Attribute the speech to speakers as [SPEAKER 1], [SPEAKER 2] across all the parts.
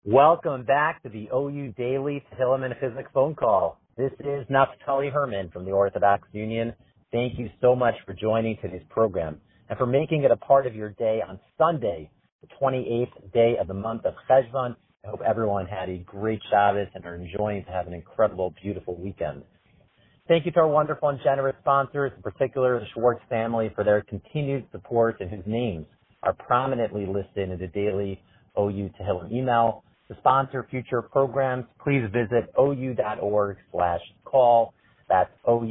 [SPEAKER 1] Welcome back to the OU Daily Tehillim and Chizuk phone call. This is Naftali Herman from the Orthodox Union. Thank you so much for joining today's program and for making it a part of your day on Sunday, the 28th day of the month of Cheshvan. I hope everyone had a great Shabbos and are enjoying to have an incredible, beautiful weekend. Thank you to our wonderful and generous sponsors, in particular the Schwartz family, for their continued support and whose names are prominently listed in the daily OU Tehillim email. To sponsor future programs, please visit ou.org/call. That's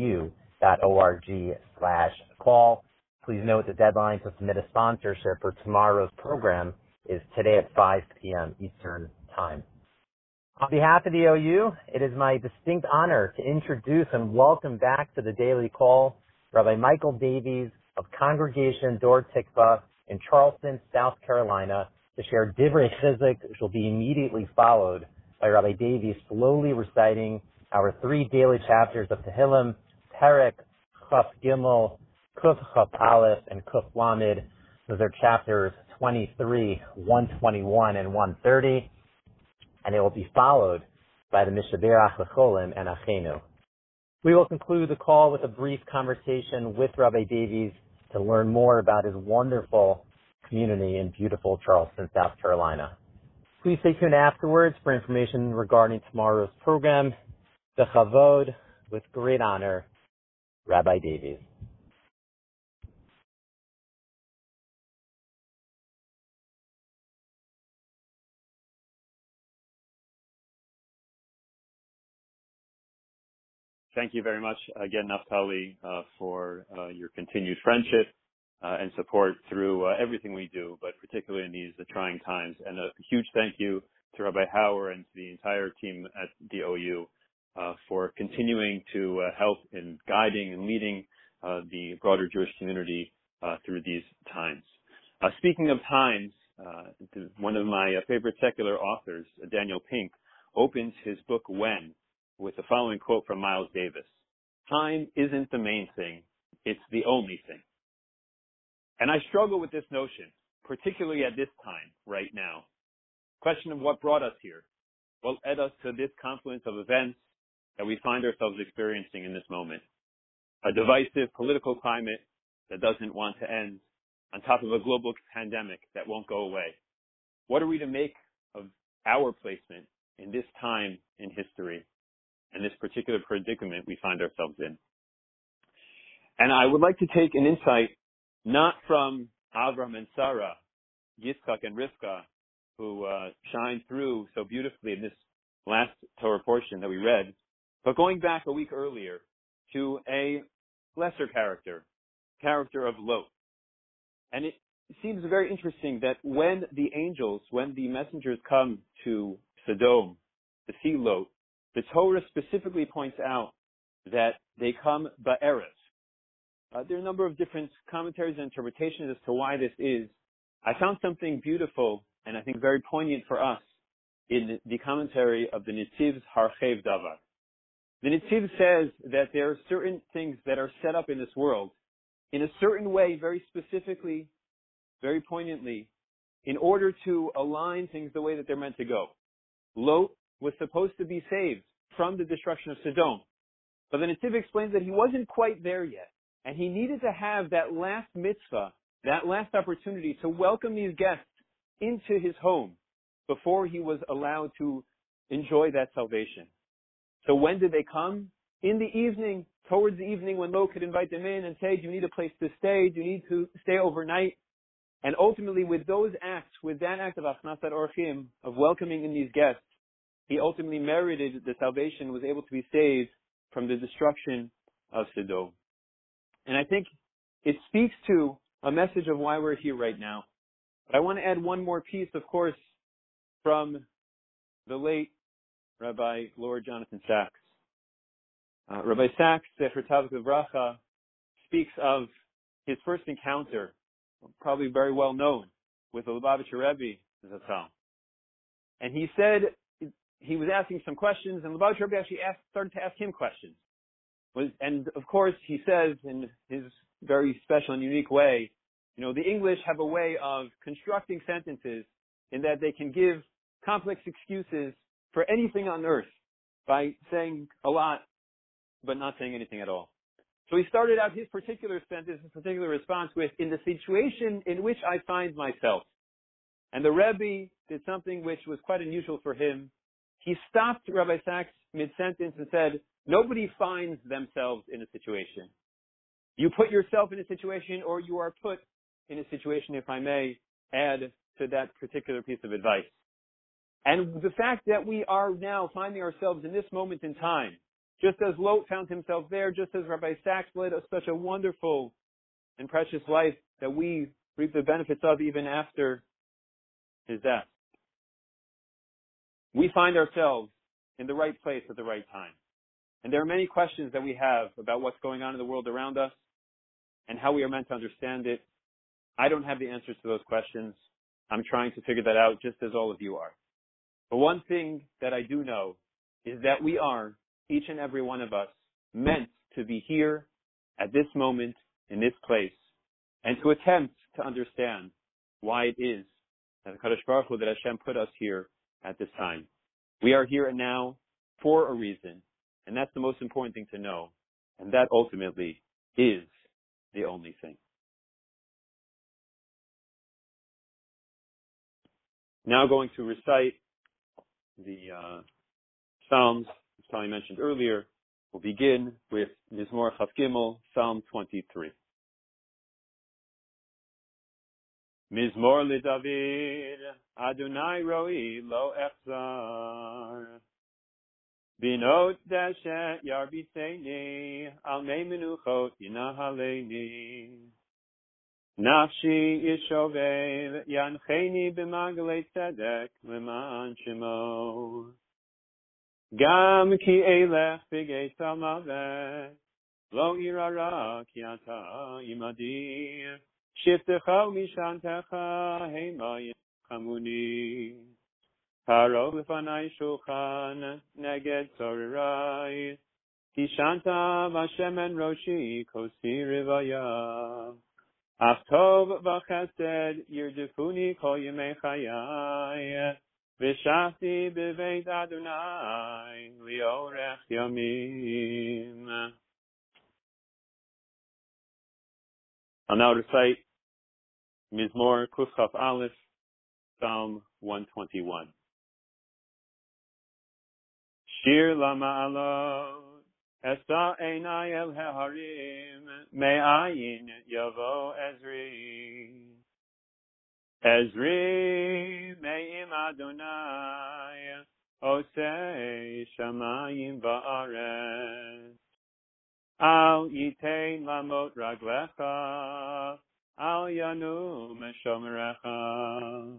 [SPEAKER 1] ou.org/call. Please note the deadline to submit a sponsorship for tomorrow's program is today at 5 p.m. Eastern Time. On behalf of the OU, it is my distinct honor to introduce and welcome back to the Daily Call Rabbi Michael Davies of Congregation Dor Tikva in Charleston, South Carolina, to share Divrei Chizuk, which will be immediately followed by Rabbi Davies slowly reciting our three daily chapters of Tehillim, Perek, Chaf Gimel, Kuf Chaf Aleph, and Kuf Lamed. Those are chapters 23, 121, and 130, and it will be followed by the Mishaberach L'Cholim and Achenu. We will conclude the call with a brief conversation with Rabbi Davies to learn more about his wonderful community in beautiful Charleston, South Carolina. Please stay tuned afterwards for information regarding tomorrow's program. Bechavod, with great honor, Rabbi Davies.
[SPEAKER 2] Thank you very much again, Naftali, for your continued friendship and support through everything we do, but particularly in these trying times. And a huge thank you to Rabbi Hauer and to the entire team at the OU for continuing to help in guiding and leading the broader Jewish community through these times. Speaking of times, one of my favorite secular authors, Daniel Pink, opens his book When with the following quote from Miles Davis: "Time isn't the main thing, it's the only thing." And I struggle with this notion, particularly at this time, right now. Question of what brought us here? What led us to this confluence of events that we find ourselves experiencing in this moment? A divisive political climate that doesn't want to end, on top of a global pandemic that won't go away. What are we to make of our placement in this time in history and this particular predicament we find ourselves in? And I would like to take an insight not from Avram and Sarah, Yitzchak and Rivka, who shine through so beautifully in this last Torah portion that we read, but going back a week earlier to a lesser character of Lot. And it seems very interesting that when the messengers come to Sodom to see Lot, the Torah specifically points out that they come ba'erev. There are a number of different commentaries and interpretations as to why this is. I found something beautiful and I think very poignant for us in the commentary of the Nitziv's Harchev Davar. The Nitziv says that there are certain things that are set up in this world in a certain way, very specifically, very poignantly, in order to align things the way that they're meant to go. Lot was supposed to be saved from the destruction of Sodom, but the Nitziv explains that he wasn't quite there yet. And he needed to have that last mitzvah, that last opportunity to welcome these guests into his home before he was allowed to enjoy that salvation. So when did they come? In the evening, towards the evening, when Lot could invite them in and say, do you need a place to stay? Do you need to stay overnight? And ultimately, with those acts, with that act of Achnasat Orchim, of welcoming in these guests, he ultimately merited the salvation, was able to be saved from the destruction of Sodom. And I think it speaks to a message of why we're here right now. But I want to add one more piece, of course, from the late Rabbi Lord Jonathan Sachs. Rabbi Sachs, Sefer Tavuk V'Bracha, speaks of his first encounter, probably very well known, with the Lubavitcher Rebbe Zatzal. And he said he was asking some questions, and Lubavitcher Rebbe actually started to ask him questions. And of course, he says in his very special and unique way, the English have a way of constructing sentences in that they can give complex excuses for anything on earth by saying a lot, but not saying anything at all. So he started out his particular sentence, his particular response with, in the situation in which I find myself. And the Rebbe did something which was quite unusual for him. He stopped Rabbi Sachs mid-sentence and said, nobody finds themselves in a situation. You put yourself in a situation, or you are put in a situation, if I may add to that particular piece of advice. And the fact that we are now finding ourselves in this moment in time, just as Lot found himself there, just as Rabbi Sachs led us such a wonderful and precious life that we reap the benefits of even after his death. We find ourselves in the right place at the right time. And there are many questions that we have about what's going on in the world around us and how we are meant to understand it. I don't have the answers to those questions. I'm trying to figure that out just as all of you are. But one thing that I do know is that we are, each and every one of us, meant to be here at this moment, in this place, and to attempt to understand why it is that Kadosh Baruch Hu, that Hashem put us here at this time. We are here and now for a reason, and that's the most important thing to know, and that ultimately is the only thing. Now going to recite the Psalms, as Tali mentioned earlier. We'll begin with Mizmor Chaf Gimel, Psalm 23. Mizmor LeDavid, Adonai Roi Lo Echzar. Binot Dashet Yarbiseni, Al Mei Menuchot Yinahaleni. Nafshi Yishovev, Yancheni B'magalei Tzedek, Leman Shemo. Gam Ki Elech B'gei Salmavet, Lo Irara Ki Ata Imadi. Shiftecha Mishantecha Hema Yichamuni. Paro Lefanai Shulchan, Neged Tzorirai. Tishanta Vashemen Roshi, Kosi Rivaya. Achtov v'chesed yirdefuni kol yemei chayai, v'shafti b'veit Adonai liorech yamim. I'll now recite Mizmor Kuf Chaf Aleph, Psalm 121. Shir Lama'alot. Esa einai el harim, me'ayin yavo Ezri. Ezri me'im Adonai, osei shamayim ba'aretz. Al yitein lamot raglecha, al yanum shomerecha.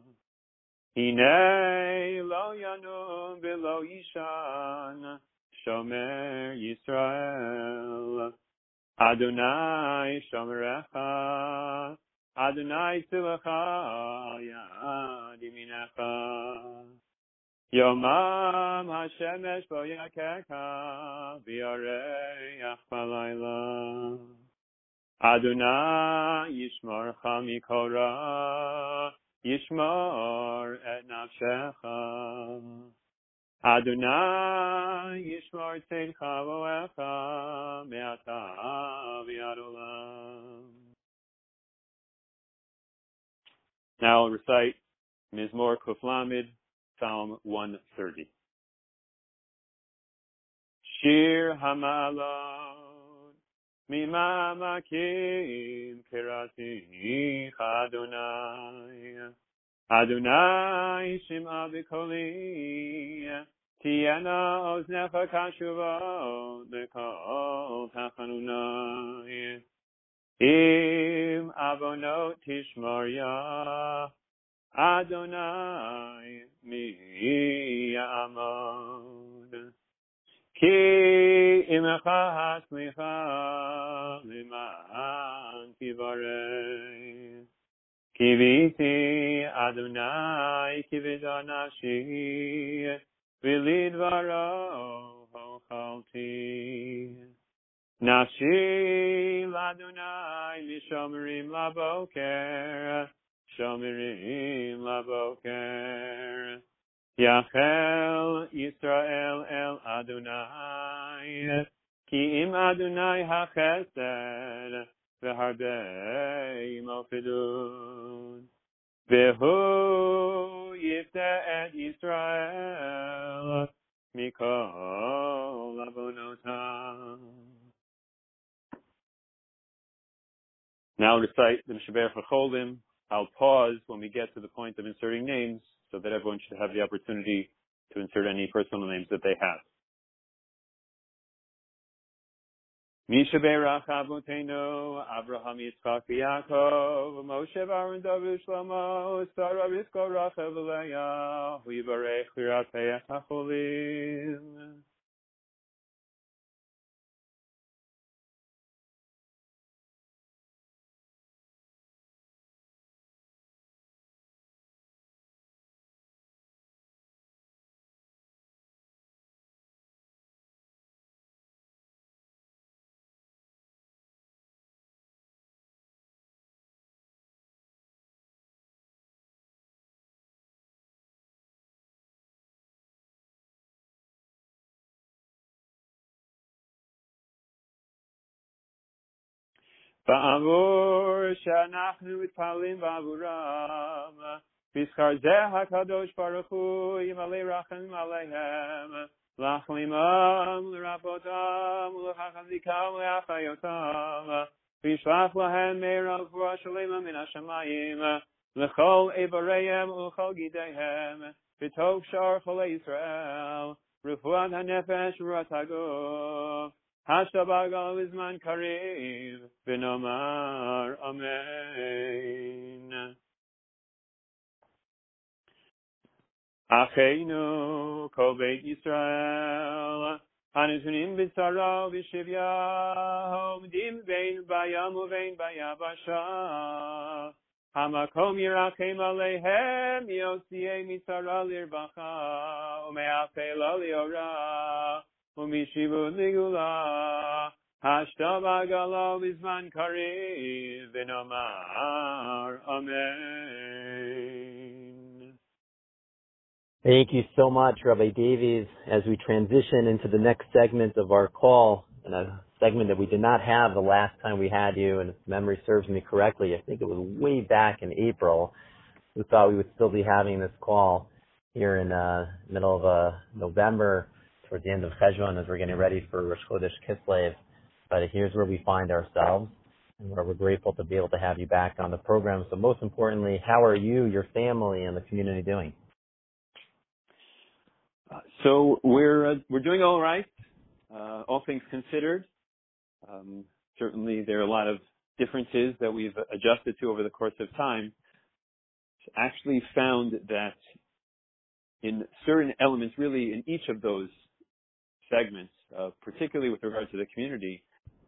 [SPEAKER 2] Hinei lo yanum v'lo yishan, Shomer Yisrael, Adonai Shomerecha, Adonai Tzilecha, Yad Yaminecha. Yomam Hashemesh Bo Yakecha, V'yareach Balayla. Adonai Yishmorcha Mikora, Yishmor et Nafshecha. Adonai Yishmor Tzedcha Voecha Me'ata V'ad Olam. Now I'll recite Mizmor Kuf Lamed, Psalm 130. Shir Hamalot Mima Makim Kirati Adonai. Adonai Shim'a B'koli, Tiena Oznecha Kashuva B'kol Tachanunai. Im Avonot Tishmor Adonai Mi Ya'amod. Ki Imecha Hasmicha Liman Tivarei. Kiviti Adonai kivida nafshi v'lidvaro hochalti. Nafshi l'Adonai lishomerim laboker, shomerim laboker. Yachel Yisrael el Adonai, ki im Adonai hachesed, v'harbei malchidut, v'hu yifta et Yisrael, mikol avonotav. Now recite the Mishaber Cholim. I'll pause when we get to the point of inserting names so that everyone should have the opportunity to insert any personal names that they have. Mishaberach Avotenu, Abraham, Yitzchak, Yaakov, Moshe, Aaron, David, Shlomo, Sarah, Rivka, Rachel, Leah, Hu Yivarech Yiratei HaCholim. Ba'avur she'anachnu mitpalim ba'avuram, B'schar zeh HaKadosh Baruch Hu yimalei rachamim aleihem, L'achlimam, l'rabotam, l'chachazikam, l'achayotam, V'yishlach lahem me'era l'kvua shalema min hashamayim, L'chol eivareihem u'chol gideihem, V'tov shar cholei Yisrael, Refuat hanefesh u'rat haguf, Hashabagal Izman Karev, V'nomar Amen. Acheinu Kol Beit Yisrael, Hanetunim B'Tzara V'Shivya, Homdim Vein Bayam Uvein Bayabasha, Hamakom Yirachem Aleihem, Yosiei Mitzara Lirbacha, Ume'afela Liora, Umishivu Nigula, Hashtabagala Vizman Karev, V'nomar Amen.
[SPEAKER 1] Thank you so much, Rabbi Davies. As we transition into the next segment of our call, and a segment that we did not have the last time we had you, and if memory serves me correctly, I think it was way back in April, we thought we would still be having this call here in middle of November, towards the end of Cheshvan, as we're getting ready for Rosh Chodesh Kislev. But here's where we find ourselves, and where we're grateful to be able to have you back on the program. So most importantly, how are you, your family, and the community doing?
[SPEAKER 2] So we're doing all right, all things considered. Certainly there are a lot of differences that we've adjusted to over the course of time. Actually found that in certain elements, really in each of those segments, particularly with regard to the community,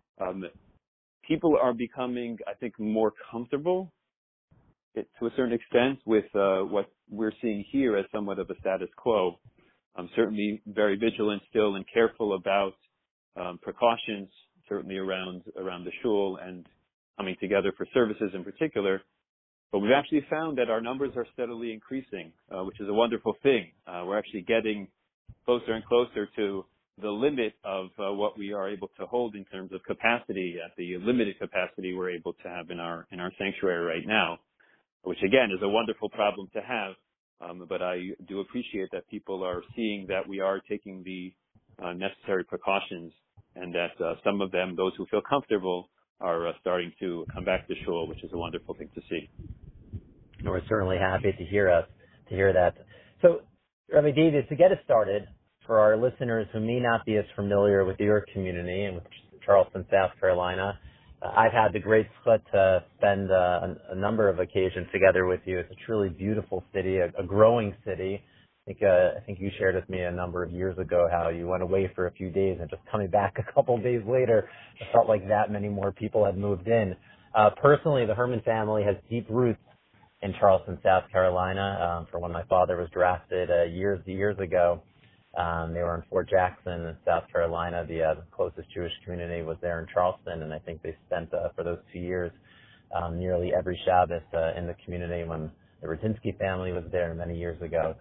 [SPEAKER 2] people are becoming, I think, more comfortable to a certain extent with what we're seeing here as somewhat of a status quo. I'm certainly very vigilant still and careful about precautions, certainly around the shul and coming together for services in particular. But we've actually found that our numbers are steadily increasing, which is a wonderful thing. We're actually getting closer and closer to the limit of what we are able to hold in terms of capacity, at the limited capacity we're able to have in our sanctuary right now, which again is a wonderful problem to have. But I do appreciate that people are seeing that we are taking the necessary precautions, and that some of them, those who feel comfortable, are starting to come back to shul, which is a wonderful thing to see.
[SPEAKER 1] We're certainly happy to hear that. So, Rabbi Davies, to get us started, for our listeners who may not be as familiar with your community and with Charleston, South Carolina, I've had the great zchut to spend a number of occasions together with you. It's a truly beautiful city, a growing city. I think you shared with me a number of years ago how you went away for a few days and just coming back a couple of days later, it felt like that many more people had moved in. Personally, the Herman family has deep roots in Charleston, South Carolina. For when my father was drafted years ago, they were in Fort Jackson in South Carolina. The closest Jewish community was there in Charleston, and I think they spent for those 2 years nearly every Shabbos in the community when the Rutinsky family was there many years ago.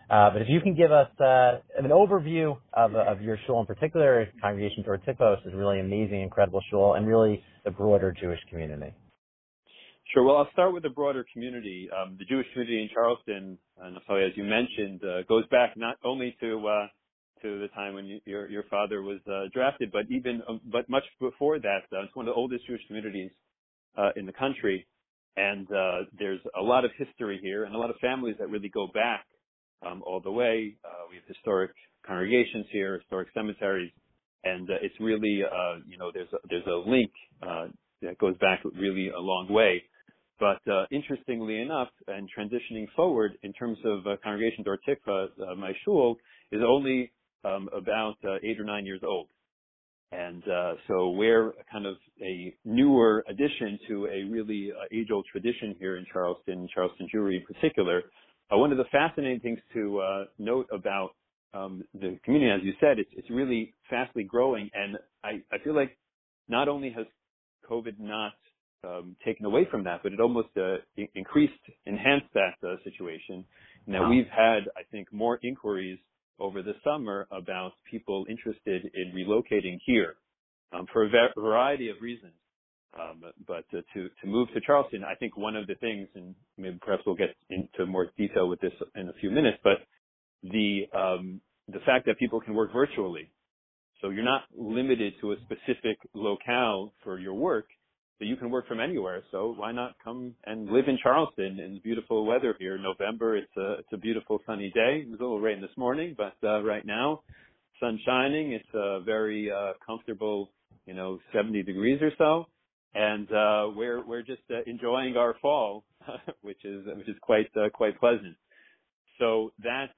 [SPEAKER 1] But if you can give us an overview of your shul in particular, Congregation Torah Tikva, which is really amazing, incredible shul, and really the broader Jewish community.
[SPEAKER 2] Sure. Well, I'll start with the broader community. The Jewish community in Charleston, Naftali, as you mentioned, goes back not only to the time when your father was drafted, but much before that. It's one of the oldest Jewish communities in the country, and there's a lot of history here and a lot of families that really go back all the way. We have historic congregations here, historic cemeteries, and it's really there's a link that goes back really a long way. But interestingly enough, and transitioning forward in terms of Congregation Dor Tikva, my shul is only about 8 or 9 years old. And so we're kind of a newer addition to a really age-old tradition here in Charleston Jewry in particular. One of the fascinating things to note about the community, as you said, it's really fastly growing. And I feel like not only has COVID not taken away from that, but it almost enhanced that situation. And that we've had, I think, more inquiries over the summer about people interested in relocating here for a variety of reasons. But to move to Charleston, I think one of the things, and maybe perhaps we'll get into more detail with this in a few minutes, but the fact that people can work virtually. So you're not limited to a specific locale for your work. So you can work from anywhere. So why not come and live in Charleston in beautiful weather here? November, it's a beautiful sunny day. It was a little rain this morning, but right now, sun shining. It's a very comfortable, 70 degrees or so, and we're just enjoying our fall, which is quite pleasant. So that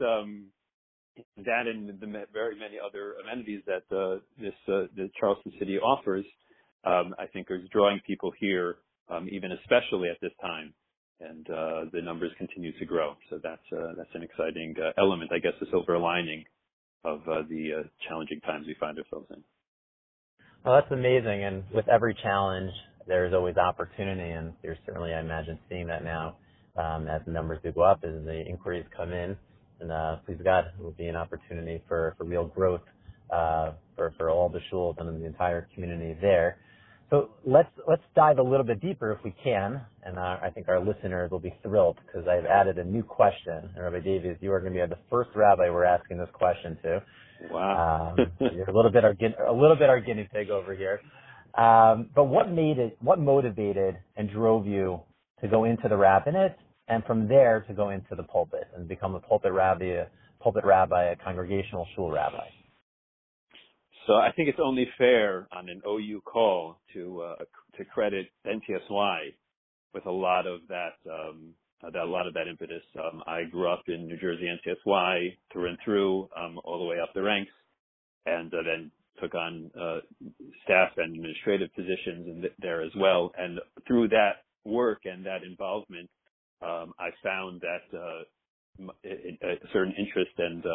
[SPEAKER 2] and the very many other amenities that the Charleston city offers, I think is drawing people here, even especially at this time, and the numbers continue to grow. So that's an exciting element, I guess, the silver lining of the challenging times we find ourselves in.
[SPEAKER 1] Well, that's amazing, and with every challenge, there's always opportunity, and you're certainly, I imagine, seeing that now as the numbers do go up, as the inquiries come in, and please God, it will be an opportunity for real growth for all the shuls and the entire community there. So let's dive a little bit deeper if we can, and I think our listeners will be thrilled because I've added a new question. And Rabbi Davies, you are going to be the first rabbi we're asking this question to.
[SPEAKER 2] Wow.
[SPEAKER 1] You're a little bit our guinea pig over here. But what motivated and drove you to go into the rabbinate, and from there to go into the pulpit and become a pulpit rabbi, a congregational shul rabbi?
[SPEAKER 2] So I think it's only fair on an OU call to credit NTSY with a lot of that impetus. I grew up in New Jersey NTSY through and through, all the way up the ranks, and then took on staff and administrative positions there as well. And through that work and that involvement, I found that a certain interest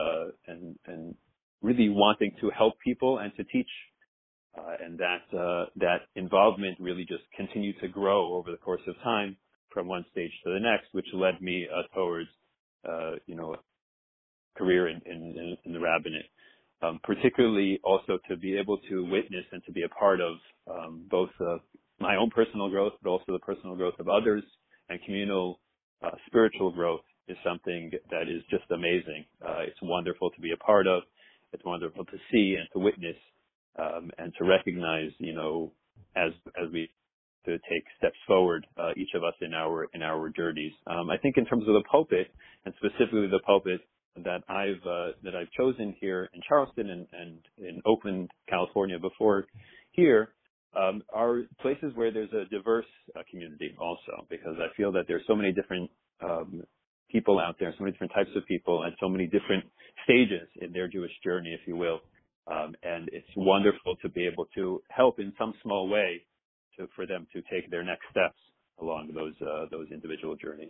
[SPEAKER 2] and really wanting to help people and to teach, and that involvement really just continued to grow over the course of time from one stage to the next, which led me towards a career in the rabbinate. Particularly also to be able to witness and to be a part of both my own personal growth, but also the personal growth of others, and communal spiritual growth is something that is just amazing. It's wonderful to be a part of. It's wonderful to see and to witness, and to recognize, as we to take steps forward, each of us in our journeys. I think in terms of the pulpit, and specifically the pulpit that I've chosen here in Charleston and in Oakland, California before here, are places where there's a diverse community also, because I feel that there's so many different people out there, so many different types of people, and so many different stages in their Jewish journey, if you will. And it's wonderful to be able to help in some small way for them to take their next steps along those individual journeys.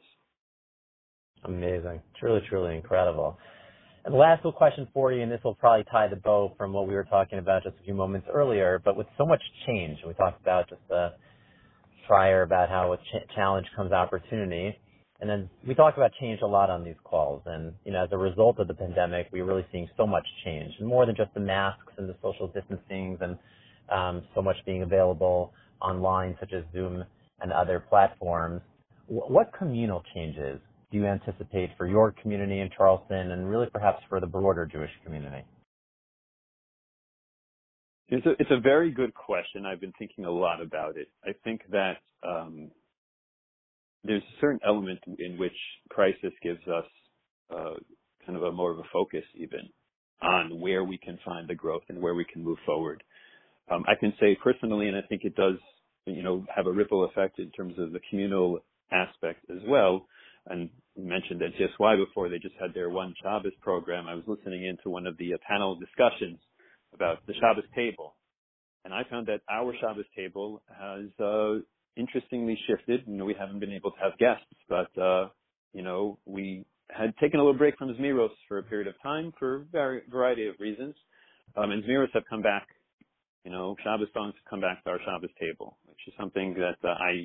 [SPEAKER 1] Amazing. Truly, truly incredible. And the last little question for you, and this will probably tie the bow from what we were talking about just a few moments earlier, but with so much change, we talked about just prior about how with challenge comes opportunity. And then we talk about change a lot on these calls. And, as a result of the pandemic, we're really seeing so much change, and more than just the masks and the social distancing and so much being available online, such as Zoom and other platforms. What communal changes do you anticipate for your community in Charleston and really perhaps for the broader Jewish community?
[SPEAKER 2] It's a very good question. I've been thinking a lot about it. I think that there's a certain element in which crisis gives us kind of a more of a focus even on where we can find the growth and where we can move forward. I can say personally, and I think it does, have a ripple effect in terms of the communal aspect as well. And you mentioned that GSY before, they just had their One Shabbos program. I was listening into one of the panel discussions about the Shabbos table. And I found that our Shabbos table has interestingly shifted. We haven't been able to have guests, but, we had taken a little break from Zmiros for a period of time for a variety of reasons. And Zmiros have come back, Shabbos songs have come back to our Shabbos table, which is something that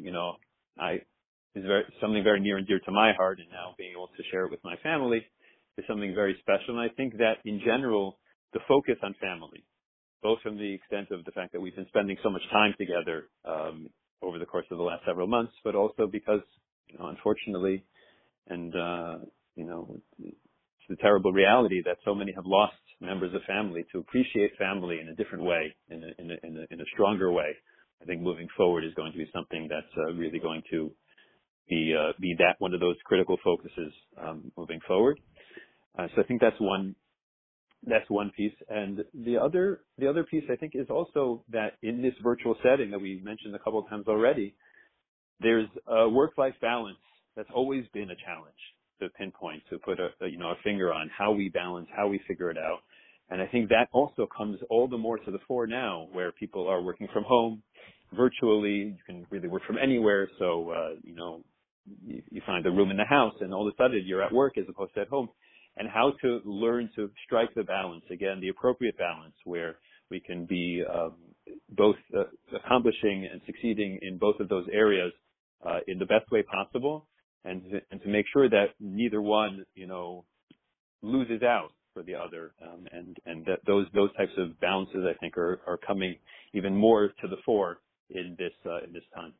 [SPEAKER 2] is something very near and dear to my heart, and now being able to share it with my family is something very special. And I think that in general, the focus on family, both from the extent of the fact that we've been spending so much time together over the course of the last several months, but also because, unfortunately, and it's the terrible reality that so many have lost members of family, to appreciate family in a different way, in a stronger way. I think moving forward is going to be something that's really going to be that one of those critical focuses moving forward. So I think that's one piece. And the other piece, I think, is also that in this virtual setting that we mentioned a couple of times already, there's a work-life balance that's always been a challenge to pinpoint, to put a finger on how we balance, how we figure it out. And I think that also comes all the more to the fore now, where people are working from home virtually. You can really work from anywhere. So, you find a room in the house and all of a sudden you're at work as opposed to at home. And how to learn to strike the balance, again, the appropriate balance, where we can be both accomplishing and succeeding in both of those areas in the best way possible, and to make sure that neither one, loses out for the other, and that those types of balances, I think, are coming even more to the fore in this time.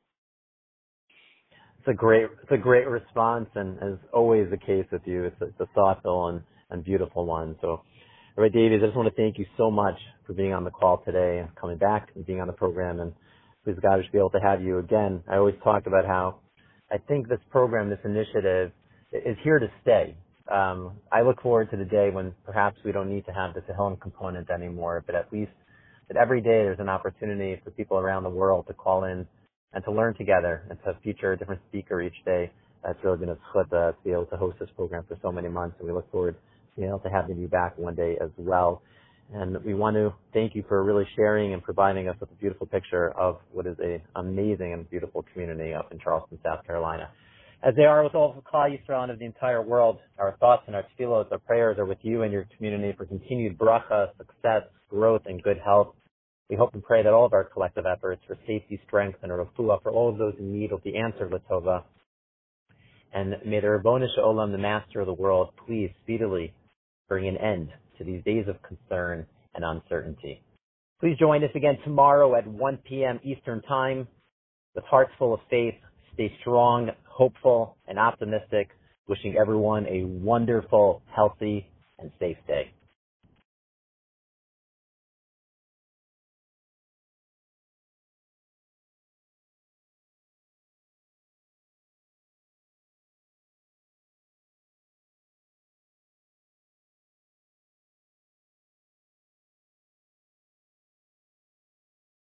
[SPEAKER 1] It's a great response, and as always the case with you, it's a thoughtful and beautiful one. So, all right, David, I just want to thank you so much for being on the call today and coming back and being on the program, and please God, we should be able to have you again. I always talk about how I think this program, this initiative, is here to stay. I look forward to the day when perhaps we don't need to have the Tehillim component anymore, but at least that every day there's an opportunity for people around the world to call in and to learn together and to feature a different speaker each day. That's really been a zchut to be able to host this program for so many months, and we look forward to being able to having you back one day as well. And we want to thank you for really sharing and providing us with a beautiful picture of what is an amazing and beautiful community up in Charleston, South Carolina. As they are with all of Klal Yisrael of the entire world, our thoughts and our tefillos, our prayers are with you and your community for continued bracha, success, growth, and good health. We hope and pray that all of our collective efforts for safety, strength, and a refuah for all of those in need will be answered with tova. And may the Ribono Shel Olam, the Master of the world, please speedily bring an end to these days of concern and uncertainty. Please join us again tomorrow at 1 p.m. Eastern Time with hearts full of faith. Stay strong, hopeful, and optimistic. Wishing everyone a wonderful, healthy, and safe day.